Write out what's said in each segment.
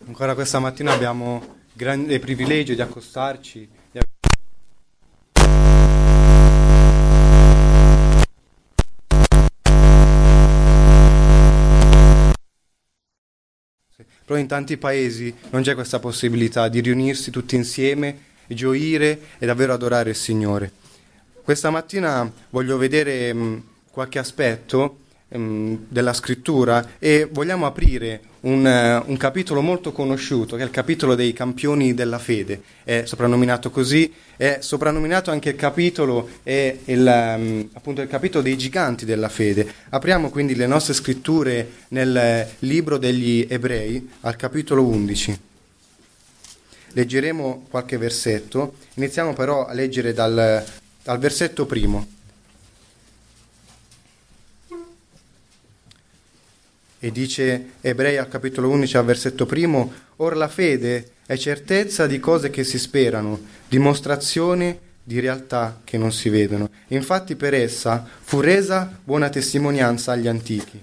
Ancora questa mattina abbiamo il grande privilegio di accostarci. Però in tanti paesi non c'è questa possibilità di riunirsi tutti insieme, gioire e davvero adorare il Signore. Questa mattina voglio vedere qualche aspetto della scrittura e vogliamo aprire un capitolo molto conosciuto, che è il capitolo dei campioni della fede. È soprannominato così, è soprannominato anche il capitolo, appunto il capitolo dei giganti della fede. Apriamo quindi le nostre scritture nel libro degli Ebrei, al capitolo 11. Leggeremo qualche versetto, iniziamo però a leggere dal versetto primo. E dice Ebrei al capitolo 11 al versetto primo: Or la fede è certezza di cose che si sperano, dimostrazione di realtà che non si vedono. Infatti per essa fu resa buona testimonianza agli antichi.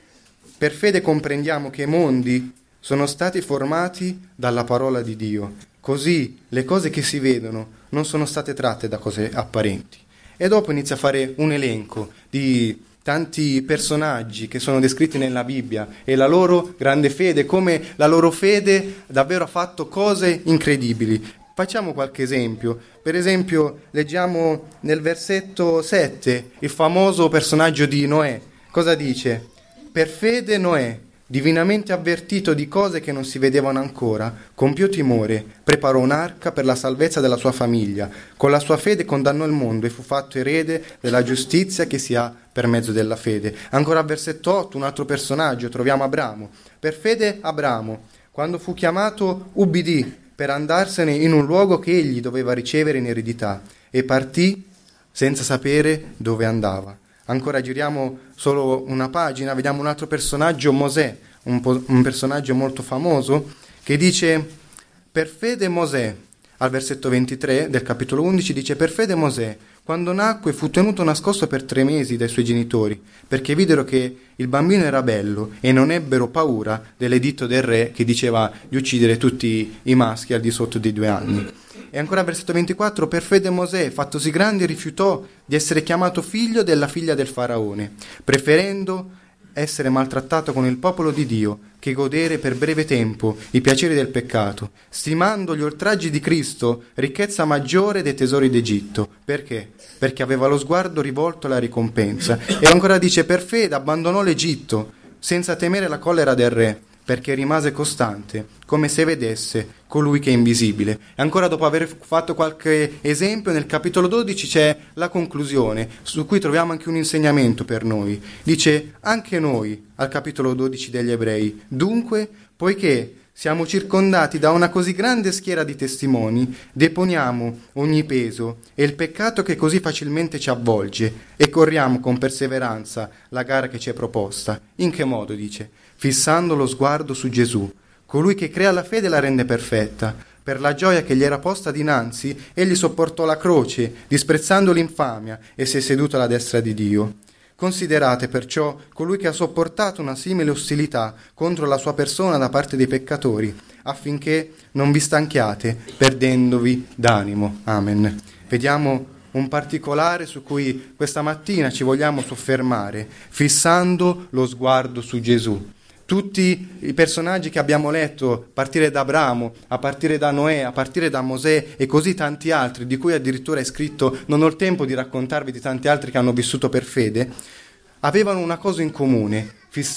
Per fede comprendiamo che i mondi sono stati formati dalla parola di Dio, così le cose che si vedono non sono state tratte da cose apparenti. E dopo inizia a fare un elenco di tanti personaggi che sono descritti nella Bibbia e la loro grande fede, come la loro fede davvero ha fatto cose incredibili. Facciamo qualche esempio. Per esempio, leggiamo nel versetto 7 il famoso personaggio di Noè. Cosa dice? Per fede Noè, divinamente avvertito di cose che non si vedevano ancora, con più timore preparò un'arca per la salvezza della sua famiglia. Con la sua fede condannò il mondo e fu fatto erede della giustizia che si ha per mezzo della fede. Ancora al versetto 8, un altro personaggio, troviamo Abramo. Per fede Abramo, quando fu chiamato, ubbidì per andarsene in un luogo che egli doveva ricevere in eredità e partì senza sapere dove andava. Ancora giriamo solo una pagina, vediamo un altro personaggio, Mosè, un personaggio molto famoso, che dice, per fede Mosè, al versetto 23 del capitolo 11, dice, per fede Mosè, quando nacque fu tenuto nascosto per 3 mesi dai suoi genitori, perché videro che il bambino era bello e non ebbero paura dell'editto del re che diceva di uccidere tutti i maschi al di sotto dei 2 anni. E ancora versetto 24, per fede Mosè, fattosi grande, rifiutò di essere chiamato figlio della figlia del faraone, preferendo essere maltrattato con il popolo di Dio che godere per breve tempo i piaceri del peccato, stimando gli oltraggi di Cristo ricchezza maggiore dei tesori d'Egitto. Perché? Perché aveva lo sguardo rivolto alla ricompensa. E ancora dice, per fede abbandonò l'Egitto senza temere la collera del re, perché rimase costante, come se vedesse colui che è invisibile. E ancora dopo aver fatto qualche esempio, nel capitolo 12 c'è la conclusione, su cui troviamo anche un insegnamento per noi. Dice, anche noi, al capitolo 12 degli Ebrei, dunque, poiché siamo circondati da una così grande schiera di testimoni, deponiamo ogni peso e il peccato che così facilmente ci avvolge e corriamo con perseveranza la gara che ci è proposta. In che modo, dice? Fissando lo sguardo su Gesù, colui che crea la fede e la rende perfetta. Per la gioia che gli era posta dinanzi, egli sopportò la croce, disprezzando l'infamia, e si è seduto alla destra di Dio. Considerate perciò colui che ha sopportato una simile ostilità contro la sua persona da parte dei peccatori, affinché non vi stanchiate perdendovi d'animo. Amen. Vediamo un particolare su cui questa mattina ci vogliamo soffermare, fissando lo sguardo su Gesù. Tutti i personaggi che abbiamo letto, a partire da Abramo, a partire da Noè, a partire da Mosè e così tanti altri, di cui addirittura è scritto, non ho il tempo di raccontarvi di tanti altri che hanno vissuto per fede, avevano una cosa in comune,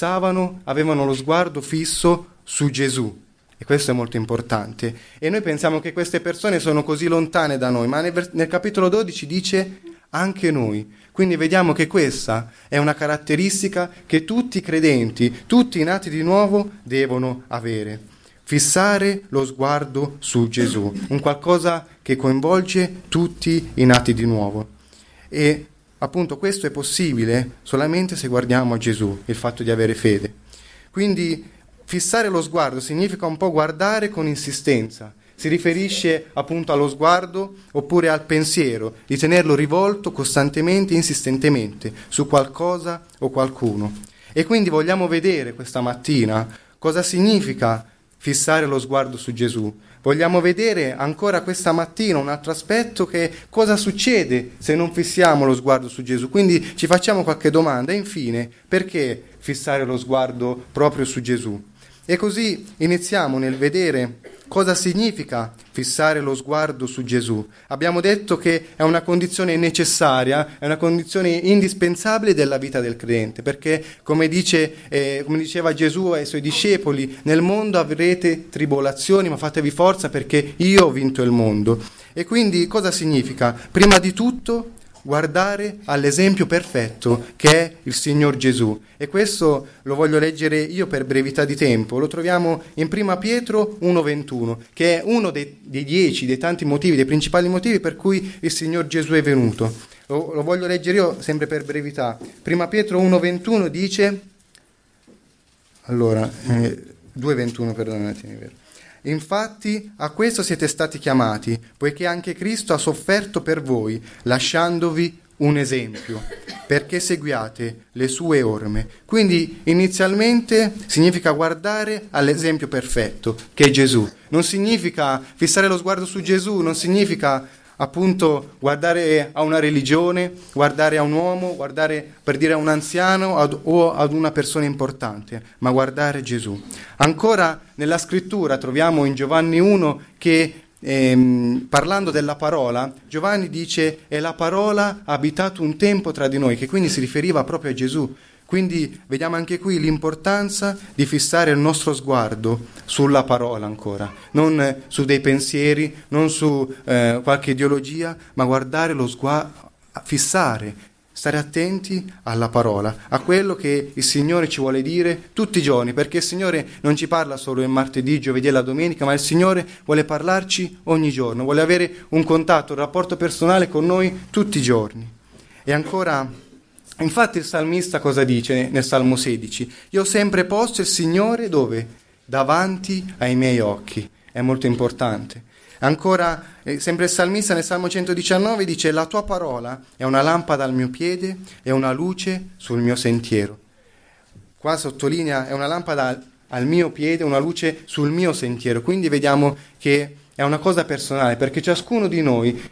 avevano lo sguardo fisso su Gesù. E questo è molto importante. E noi pensiamo che queste persone sono così lontane da noi, ma nel capitolo 12 dice anche noi. Quindi vediamo che questa è una caratteristica che tutti i credenti, tutti i nati di nuovo, devono avere. Fissare lo sguardo su Gesù, un qualcosa che coinvolge tutti i nati di nuovo. E appunto questo è possibile solamente se guardiamo a Gesù, il fatto di avere fede. Quindi fissare lo sguardo significa un po' guardare con insistenza. Si riferisce appunto allo sguardo oppure al pensiero, di tenerlo rivolto costantemente, insistentemente, su qualcosa o qualcuno. E quindi vogliamo vedere questa mattina cosa significa fissare lo sguardo su Gesù. Vogliamo vedere ancora questa mattina un altro aspetto, che cosa succede se non fissiamo lo sguardo su Gesù. Quindi ci facciamo qualche domanda e infine, perché fissare lo sguardo proprio su Gesù? E così iniziamo nel vedere cosa significa fissare lo sguardo su Gesù. Abbiamo detto che è una condizione necessaria, è una condizione indispensabile della vita del credente, perché come diceva Gesù ai suoi discepoli, nel mondo avrete tribolazioni, ma fatevi forza perché io ho vinto il mondo. E quindi cosa significa? Prima di tutto guardare all'esempio perfetto che è il Signor Gesù. E questo lo voglio leggere io per brevità di tempo. Lo troviamo in 1 Pietro 1,21, che è uno dei 10, dei tanti motivi, dei principali motivi per cui il Signor Gesù è venuto. Lo voglio leggere io sempre per brevità. 1 Pietro 1,21 dice, 2,21, perdonatemi, vero. Infatti a questo siete stati chiamati, poiché anche Cristo ha sofferto per voi, lasciandovi un esempio, perché seguiate le sue orme. Quindi inizialmente significa guardare all'esempio perfetto, che è Gesù. Non significa fissare lo sguardo su Gesù, non significa appunto guardare a una religione, guardare a un uomo, guardare per dire a un anziano o ad una persona importante, ma guardare Gesù. Ancora nella scrittura troviamo in Giovanni 1 che parlando della parola, Giovanni dice e la parola ha abitato un tempo tra di noi, che quindi si riferiva proprio a Gesù. Quindi vediamo anche qui l'importanza di fissare il nostro sguardo sulla parola ancora, non su dei pensieri, non su qualche ideologia, ma guardare lo sguardo, fissare, stare attenti alla parola, a quello che il Signore ci vuole dire tutti i giorni, perché il Signore non ci parla solo il martedì, giovedì e la domenica, ma il Signore vuole parlarci ogni giorno, vuole avere un contatto, un rapporto personale con noi tutti i giorni. E ancora... Infatti il salmista cosa dice nel Salmo 16? Io ho sempre posto il Signore dove? Davanti ai miei occhi. È molto importante. Ancora, sempre il salmista nel Salmo 119 dice la tua parola è una lampada al mio piede e una luce sul mio sentiero. Qua sottolinea è una lampada al mio piede, una luce sul mio sentiero. Quindi vediamo che è una cosa personale, perché ciascuno di noi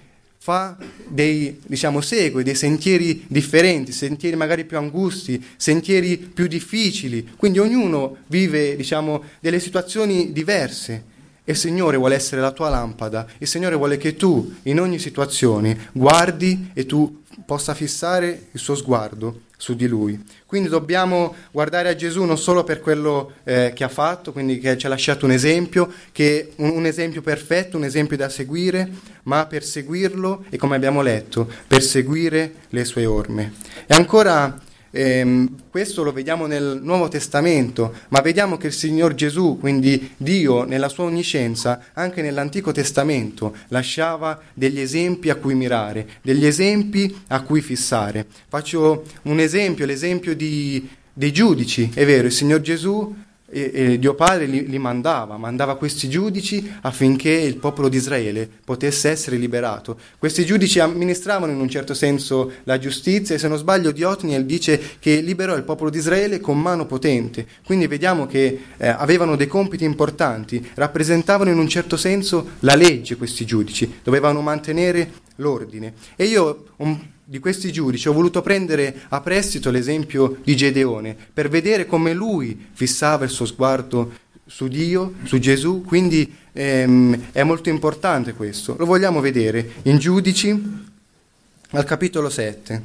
segue dei sentieri differenti, sentieri magari più angusti, sentieri più difficili, quindi ognuno vive, delle situazioni diverse e il Signore vuole essere la tua lampada, il Signore vuole che tu in ogni situazione guardi e tu possa fissare il suo sguardo su di Lui. Quindi dobbiamo guardare a Gesù non solo per quello che ha fatto, quindi che ci ha lasciato un esempio, che un esempio perfetto, un esempio da seguire, ma per seguirlo e come abbiamo letto, per seguire le sue orme. E ancora questo lo vediamo nel Nuovo Testamento, ma vediamo che il Signor Gesù, quindi Dio nella sua onniscienza, anche nell'Antico Testamento lasciava degli esempi a cui mirare, degli esempi a cui fissare. Faccio un esempio, l'esempio dei giudici. È vero, il Signor Gesù e Dio Padre li mandava questi giudici affinché il popolo di Israele potesse essere liberato. Questi giudici amministravano in un certo senso la giustizia e se non sbaglio Diotniel dice che liberò il popolo di Israele con mano potente. Quindi vediamo che avevano dei compiti importanti, rappresentavano in un certo senso la legge questi giudici, dovevano mantenere l'ordine. E io di questi giudici ho voluto prendere a prestito l'esempio di Gedeone per vedere come lui fissava il suo sguardo su Dio, su Gesù, quindi è molto importante questo. Lo vogliamo vedere in Giudici al capitolo 7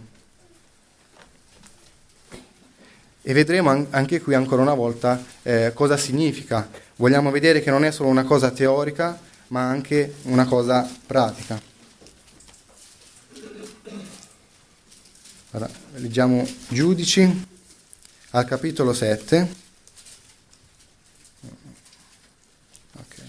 e vedremo anche qui ancora una volta cosa significa. Vogliamo vedere che non è solo una cosa teorica ma anche una cosa pratica. Allora, leggiamo Giudici al capitolo 7. Okay.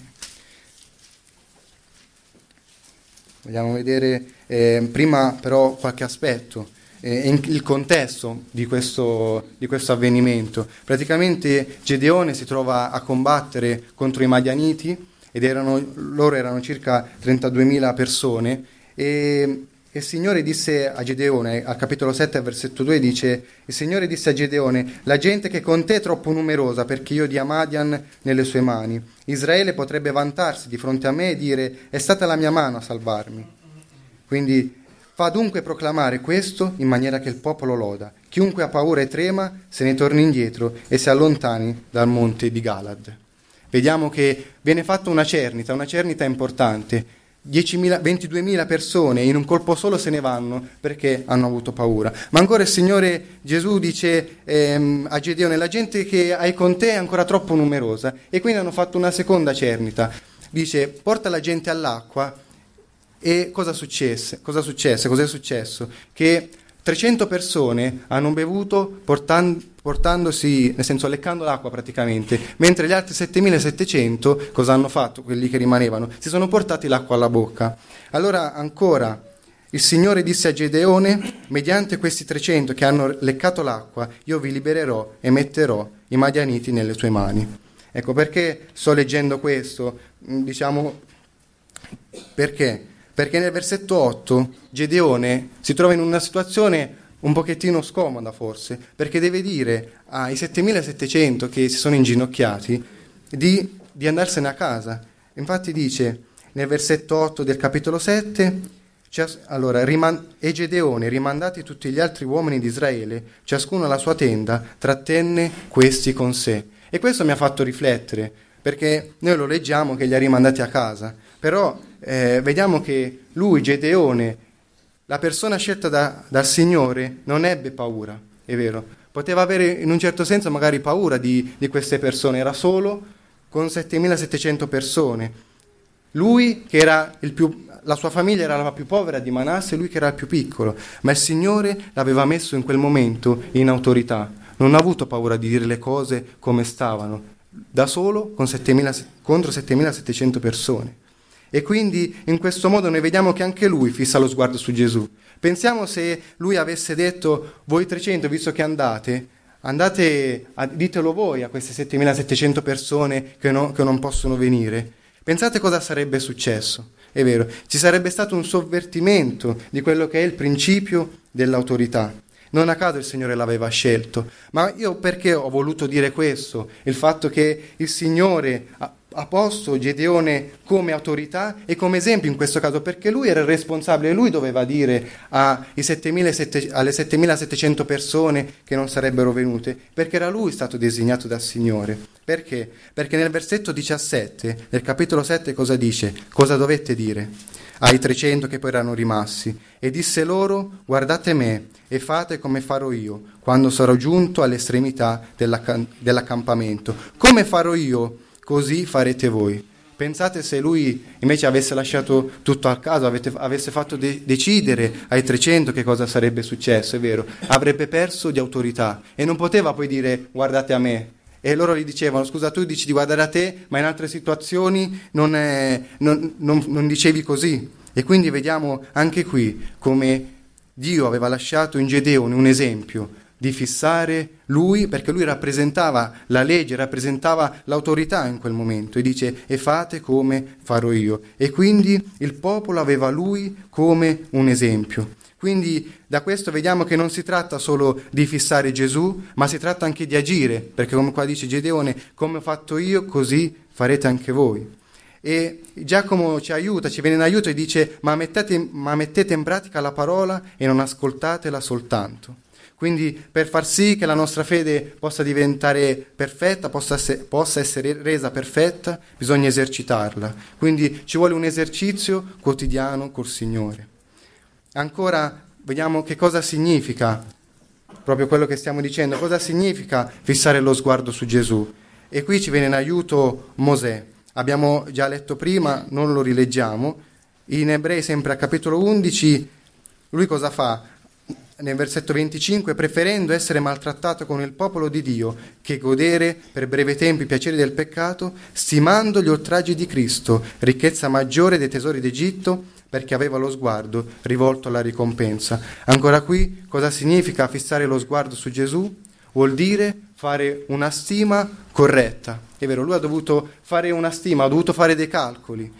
Vogliamo vedere prima però qualche aspetto, il contesto di questo avvenimento. Praticamente Gedeone si trova a combattere contro i Madianiti loro erano circa 32.000 persone e il Signore disse a Gedeone, al capitolo 7, versetto 2, dice: il Signore disse a Gedeone: la gente che con te è troppo numerosa perché io dia Madian nelle sue mani. Israele potrebbe vantarsi di fronte a me e dire: è stata la mia mano a salvarmi. Quindi fa dunque proclamare questo in maniera che il popolo loda. Chiunque ha paura e trema se ne torni indietro e si allontani dal monte di Galad. Vediamo che viene fatta una cernita importante. 22.000 persone in un colpo solo se ne vanno perché hanno avuto paura. Ma ancora il Signore Gesù dice a Gedeone: la gente che hai con te è ancora troppo numerosa. E quindi hanno fatto una seconda cernita. Dice: porta la gente all'acqua. E cosa successe? Cos'è successo? Che 300 persone hanno bevuto portandosi, nel senso leccando l'acqua praticamente, mentre gli altri 7.700 cosa hanno fatto? Quelli che rimanevano si sono portati l'acqua alla bocca. Allora ancora il Signore disse a Gedeone: mediante questi 300 che hanno leccato l'acqua io vi libererò e metterò i Madianiti nelle tue mani. Ecco perché sto leggendo questo, perché? Perché nel versetto 8 Gedeone si trova in una situazione un pochettino scomoda forse, perché deve dire ai 7.700 che si sono inginocchiati di andarsene a casa. Infatti dice nel versetto 8 del capitolo 7: e Gedeone, rimandati tutti gli altri uomini di Israele, ciascuno alla sua tenda, trattenne questi con sé. E questo mi ha fatto riflettere, perché noi lo leggiamo che li ha rimandati a casa, però vediamo che lui, Gedeone, la persona scelta dal Signore, non ebbe paura, è vero. Poteva avere in un certo senso magari paura di queste persone, era solo con 7.700 persone. Lui che era la sua famiglia era la più povera di Manasse, lui che era il più piccolo, ma il Signore l'aveva messo in quel momento in autorità. Non ha avuto paura di dire le cose come stavano, da solo contro 7.700 persone. E quindi in questo modo noi vediamo che anche lui fissa lo sguardo su Gesù. Pensiamo se lui avesse detto: voi 300, visto che andate, ditelo voi a queste 7.700 persone che non possono venire. Pensate cosa sarebbe successo. È vero, ci sarebbe stato un sovvertimento di quello che è il principio dell'autorità. Non a caso il Signore l'aveva scelto. Ma io perché ho voluto dire questo? Il fatto che il Signore ha posto Gedeone come autorità e come esempio in questo caso, perché lui era il responsabile, lui doveva dire alle 7.700 persone che non sarebbero venute, perché era lui stato designato dal Signore. Perché? Perché nel versetto 17 del capitolo 7 cosa dice? Cosa dovette dire ai 300 che poi erano rimasti? E disse loro: guardate me e fate come farò io quando sarò giunto all'estremità dell'accampamento. Come farò io, così farete voi. Pensate se lui invece avesse lasciato tutto al caso, avesse fatto decidere ai 300 che cosa sarebbe successo, è vero, avrebbe perso di autorità e non poteva poi dire: guardate a me. E loro gli dicevano: scusa, tu dici di guardare a te, ma in altre situazioni non dicevi così. E quindi vediamo anche qui come Dio aveva lasciato in Gedeone un esempio di fissare lui, perché lui rappresentava la legge, rappresentava l'autorità in quel momento, e dice: e fate come farò io. E quindi il popolo aveva lui come un esempio. Quindi da questo vediamo che non si tratta solo di fissare Gesù, ma si tratta anche di agire, perché come qua dice Gedeone: come ho fatto io, così farete anche voi. E Giacomo ci aiuta, ci viene in aiuto e dice: ma mettete in pratica la parola e non ascoltatela soltanto. Quindi per far sì che la nostra fede possa diventare perfetta, possa essere resa perfetta, bisogna esercitarla. Quindi ci vuole un esercizio quotidiano col Signore. Ancora vediamo che cosa significa, proprio quello che stiamo dicendo, cosa significa fissare lo sguardo su Gesù. E qui ci viene in aiuto Mosè. Abbiamo già letto prima, non lo rileggiamo. In Ebrei, sempre a capitolo 11, lui cosa fa? Nel versetto 25: preferendo essere maltrattato con il popolo di Dio che godere per breve tempo i piaceri del peccato, stimando gli oltraggi di Cristo, ricchezza maggiore dei tesori d'Egitto, perché aveva lo sguardo rivolto alla ricompensa. Ancora qui, cosa significa fissare lo sguardo su Gesù? Vuol dire fare una stima corretta. È vero, lui ha dovuto fare una stima, ha dovuto fare dei calcoli.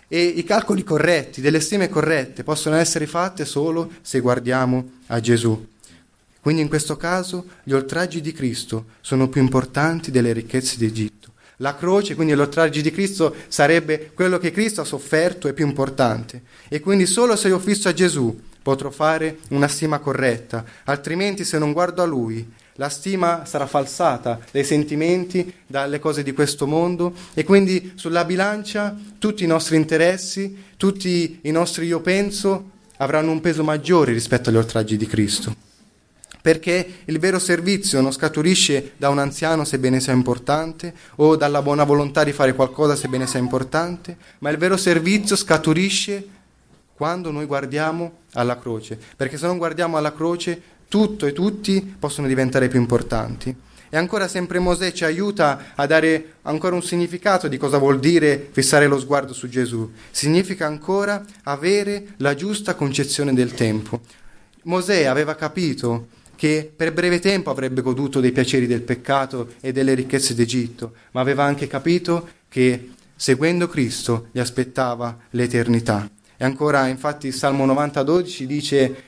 E i calcoli corretti, delle stime corrette, possono essere fatte solo se guardiamo a Gesù. Quindi in questo caso gli oltraggi di Cristo sono più importanti delle ricchezze d'Egitto. La croce, quindi gli oltraggi di Cristo, sarebbe quello che Cristo ha sofferto, è più importante. E quindi solo se io fisso a Gesù potrò fare una stima corretta, altrimenti se non guardo a Lui, la stima sarà falsata dai sentimenti, dalle cose di questo mondo, e quindi sulla bilancia tutti i nostri interessi, tutti i nostri io penso avranno un peso maggiore rispetto agli oltraggi di Cristo. Perché il vero servizio non scaturisce da un anziano sebbene sia importante, o dalla buona volontà di fare qualcosa sebbene sia importante, ma il vero servizio scaturisce quando noi guardiamo alla croce. Perché se non guardiamo alla croce, tutto e tutti possono diventare più importanti. E ancora sempre Mosè ci aiuta a dare ancora un significato di cosa vuol dire fissare lo sguardo su Gesù. Significa ancora avere la giusta concezione del tempo. Mosè aveva capito che per breve tempo avrebbe goduto dei piaceri del peccato e delle ricchezze d'Egitto, ma aveva anche capito che seguendo Cristo gli aspettava l'eternità. E ancora, infatti, il Salmo 90,12 dice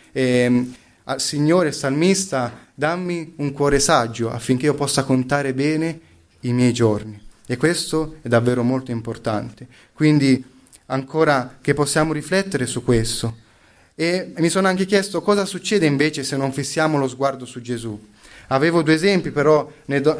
al Signore, il salmista, dammi un cuore saggio affinché io possa contare bene i miei giorni. E questo è davvero molto importante. Quindi, ancora che possiamo riflettere su questo. E mi sono anche chiesto cosa succede invece se non fissiamo lo sguardo su Gesù. Avevo 2 esempi, però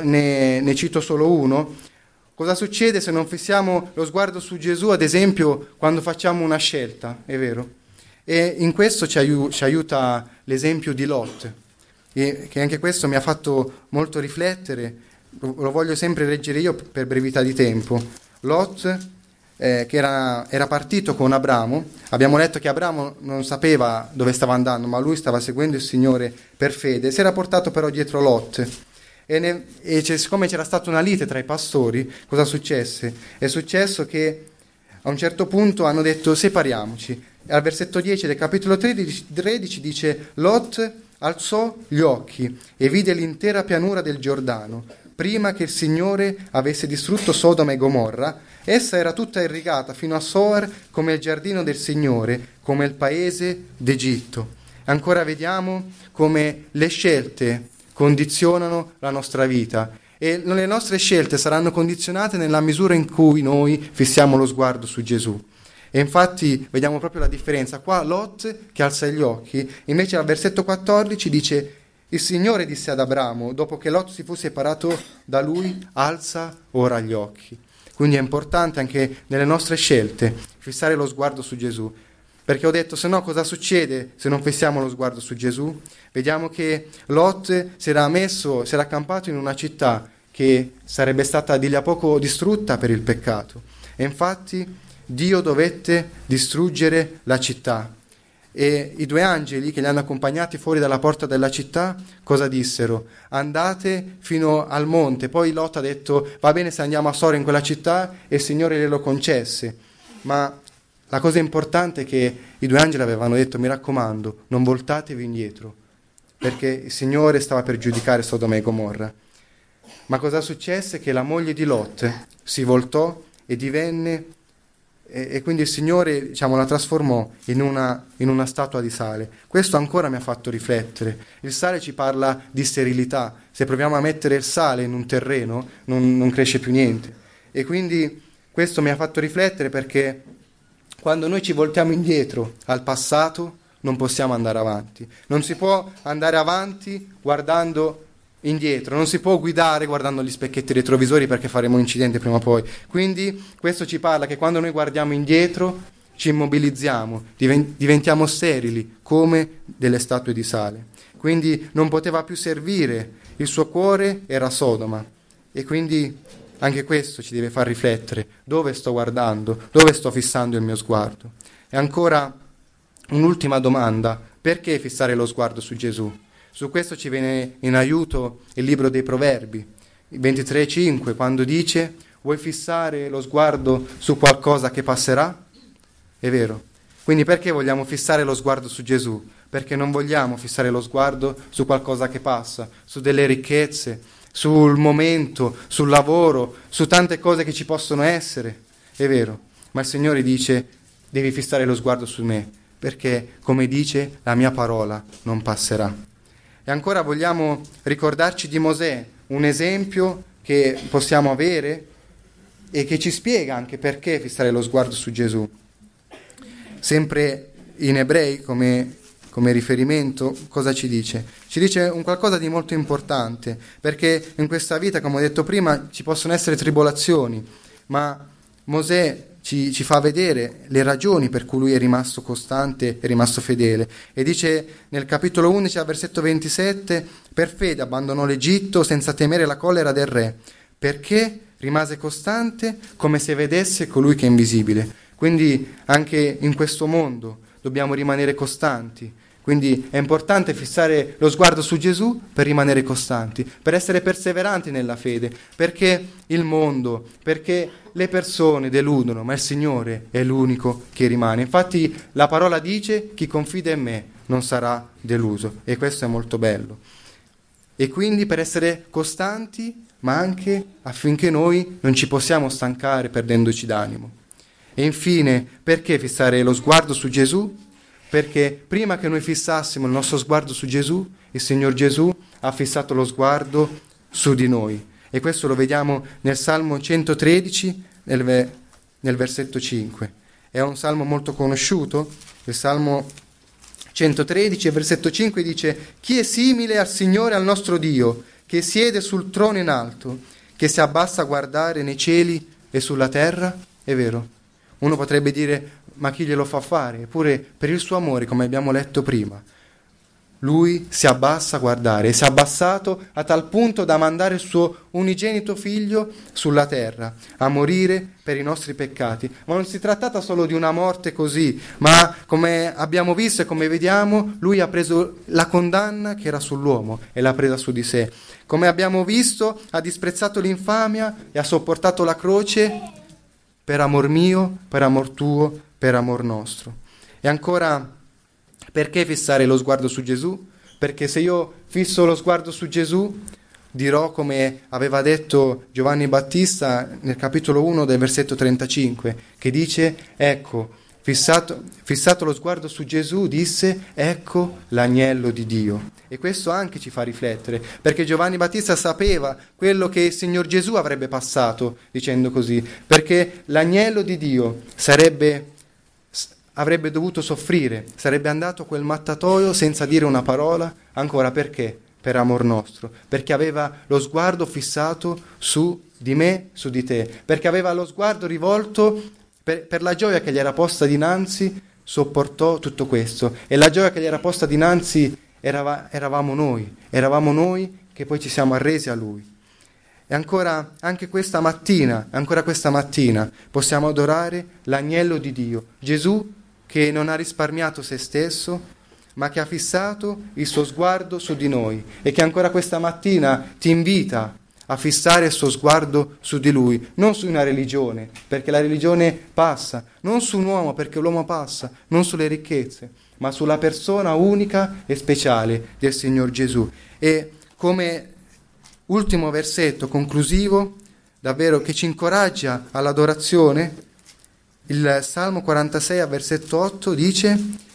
ne cito solo uno. Cosa succede se non fissiamo lo sguardo su Gesù, ad esempio, quando facciamo una scelta, è vero? E in questo ci aiuta l'esempio di Lot, che anche questo mi ha fatto molto riflettere, lo voglio sempre leggere io per brevità di tempo. Lot, che era partito con Abramo, abbiamo letto che Abramo non sapeva dove stava andando, ma lui stava seguendo il Signore per fede, si era portato però dietro Lot. Siccome c'era stata una lite tra i pastori, cosa successe? È successo che a un certo punto hanno detto separiamoci. Al versetto 10 del capitolo 13 dice Lot alzò gli occhi e vide l'intera pianura del Giordano. Prima che il Signore avesse distrutto Sodoma e Gomorra, essa era tutta irrigata fino a Soar come il giardino del Signore, come il paese d'Egitto. Ancora vediamo come le scelte condizionano la nostra vita e le nostre scelte saranno condizionate nella misura in cui noi fissiamo lo sguardo su Gesù. E infatti vediamo proprio la differenza. Qua Lot che alza gli occhi, invece al versetto 14 dice il Signore disse ad Abramo, dopo che Lot si fu separato da lui, alza ora gli occhi. Quindi è importante anche nelle nostre scelte fissare lo sguardo su Gesù. Perché ho detto, se no cosa succede se non fissiamo lo sguardo su Gesù? Vediamo che Lot si era accampato in una città che sarebbe stata di lì a poco distrutta per il peccato. E infatti Dio dovette distruggere la città. E i 2 angeli che li hanno accompagnati fuori dalla porta della città, cosa dissero? Andate fino al monte. Poi Lot ha detto, va bene se andiamo a Sora in quella città, e il Signore glielo concesse. Ma la cosa importante è che i 2 angeli avevano detto, mi raccomando, non voltatevi indietro, perché il Signore stava per giudicare Sodoma e Gomorra. Ma cosa successe? Che la moglie di Lot si voltò e divenne, e quindi il Signore, la trasformò in una statua di sale. Questo ancora mi ha fatto riflettere. Il sale ci parla di sterilità. Se proviamo a mettere il sale in un terreno, non cresce più niente. E quindi questo mi ha fatto riflettere perché quando noi ci voltiamo indietro al passato non possiamo andare avanti. Non si può andare avanti guardando indietro, non si può guidare guardando gli specchietti retrovisori perché faremo un incidente prima o poi. Quindi questo ci parla che quando noi guardiamo indietro ci immobilizziamo, diventiamo sterili come delle statue di sale. Quindi non poteva più servire, il suo cuore era Sodoma e quindi anche questo ci deve far riflettere: dove sto guardando, dove sto fissando il mio sguardo. E ancora un'ultima domanda: perché fissare lo sguardo su Gesù? Su questo ci viene in aiuto il libro dei Proverbi, 23,5, quando dice: vuoi fissare lo sguardo su qualcosa che passerà? È vero. Quindi perché vogliamo fissare lo sguardo su Gesù? Perché non vogliamo fissare lo sguardo su qualcosa che passa, su delle ricchezze, sul momento, sul lavoro, su tante cose che ci possono essere. È vero. ma il Signore dice: devi fissare lo sguardo su me, perché, come dice, la mia parola non passerà. E ancora vogliamo ricordarci di Mosè, un esempio che possiamo avere e che ci spiega anche perché fissare lo sguardo su Gesù. Sempre in Ebrei, come riferimento, cosa ci dice? Ci dice un qualcosa di molto importante, perché in questa vita, come ho detto prima, ci possono essere tribolazioni, ma Mosè ci fa vedere le ragioni per cui lui è rimasto costante, è rimasto fedele. E dice nel capitolo 11, al versetto 27, per fede abbandonò l'Egitto senza temere la collera del re, perché rimase costante come se vedesse colui che è invisibile. Quindi anche in questo mondo dobbiamo rimanere costanti. Quindi è importante fissare lo sguardo su Gesù per rimanere costanti, per essere perseveranti nella fede, perché il mondo, perché le persone deludono, ma il Signore è l'unico che rimane. Infatti la parola dice: chi confida in me non sarà deluso, e questo è molto bello. E quindi per essere costanti, ma anche affinché noi non ci possiamo stancare perdendoci d'animo. E infine, perché fissare lo sguardo su Gesù? Perché prima che noi fissassimo il nostro sguardo su Gesù, il Signor Gesù ha fissato lo sguardo su di noi. E questo lo vediamo nel Salmo 113, nel versetto 5. È un salmo molto conosciuto, il Salmo 113, versetto 5 dice: chi è simile al Signore, al nostro Dio, che siede sul trono in alto, che si abbassa a guardare nei cieli e sulla terra? È vero. Uno potrebbe dire: ma chi glielo fa fare? Eppure per il suo amore, come abbiamo letto prima, lui si abbassa a guardare, e si è abbassato a tal punto da mandare il suo unigenito figlio sulla terra a morire per i nostri peccati. Ma non si trattava solo di una morte così, ma come abbiamo visto e come vediamo, lui ha preso la condanna che era sull'uomo e l'ha presa su di sé. Come abbiamo visto, ha disprezzato l'infamia e ha sopportato la croce per amor mio, per amor tuo, per amor nostro. E ancora, perché fissare lo sguardo su Gesù? Perché se io fisso lo sguardo su Gesù, dirò come aveva detto Giovanni Battista nel capitolo 1 del versetto 35, che dice: ecco, fissato lo sguardo su Gesù, disse: ecco l'agnello di Dio. E questo anche ci fa riflettere, perché Giovanni Battista sapeva quello che il Signor Gesù avrebbe passato dicendo così, perché l'agnello di Dio avrebbe dovuto soffrire, sarebbe andato a quel mattatoio senza dire una parola. Ancora perché? Per amor nostro, perché aveva lo sguardo fissato su di me, su di te, perché aveva lo sguardo rivolto per la gioia che gli era posta dinanzi, sopportò tutto questo, e la gioia che gli era posta dinanzi eravamo noi che poi ci siamo arresi a Lui. E ancora questa mattina possiamo adorare l'agnello di Dio, Gesù, che non ha risparmiato se stesso, ma che ha fissato il suo sguardo su di noi, e che ancora questa mattina ti invita a fissare il suo sguardo su di Lui, non su una religione, perché la religione passa, non su un uomo, perché l'uomo passa, non sulle ricchezze, ma sulla persona unica e speciale del Signor Gesù. E come ultimo versetto conclusivo, davvero che ci incoraggia all'adorazione, il Salmo 46 al versetto 8 dice: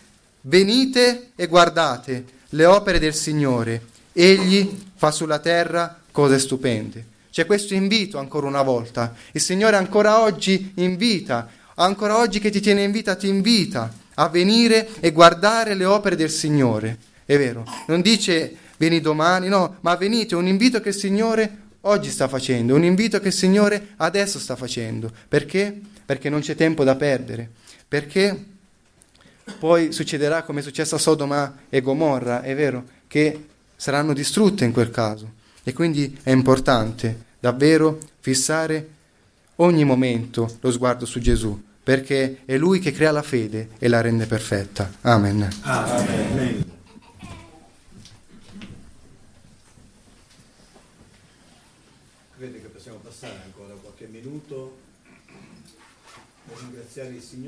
venite e guardate le opere del Signore, egli fa sulla terra cose stupende. C'è questo invito ancora una volta. Il Signore ancora oggi invita, ancora oggi che ti tiene in vita, ti invita a venire e guardare le opere del Signore. È vero, non dice vieni domani, no, ma venite, è un invito che il Signore oggi sta facendo, è un invito che il Signore adesso sta facendo. Perché? Perché non c'è tempo da perdere, perché poi succederà come è successo a Sodoma e Gomorra, è vero, che saranno distrutte in quel caso. E quindi è importante davvero fissare ogni momento lo sguardo su Gesù, perché è Lui che crea la fede e la rende perfetta. Amen. Amen. Credo che possiamo passare ancora qualche minuto per ringraziare il Signore.